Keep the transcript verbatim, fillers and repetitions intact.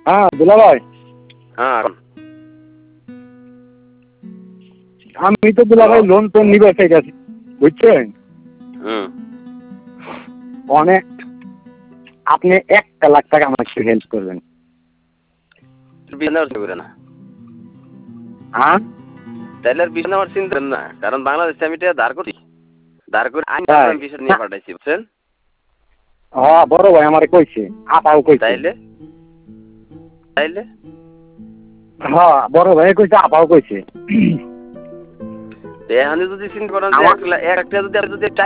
হ্যাঁ দুলা ভাই। হ্যাঁ আমি তো দুলা ভাই লোন টোন নিবে গেছি বুঝছেন। হুম অনেক আপনি একটা লাখ টাকা আমাকে হেল্প করবেন। না হ্যাঁ তাহলে আর বিষয় আমার চিন্তা না, কারণ বাংলাদেশে আমি এটা ধার করি, ধার করে আমি বিষয় নিয়ে পাঠাইছি বুঝছেন। হ্যাঁ বড় ভাই আমারে কইছে, আপাও কইছে। তাইলে তাইলে হ্যাঁ বড় ভাই কইছে, আপাও কইছে। এখানে যদি চিন্তা করেন যে এক লাখ যদি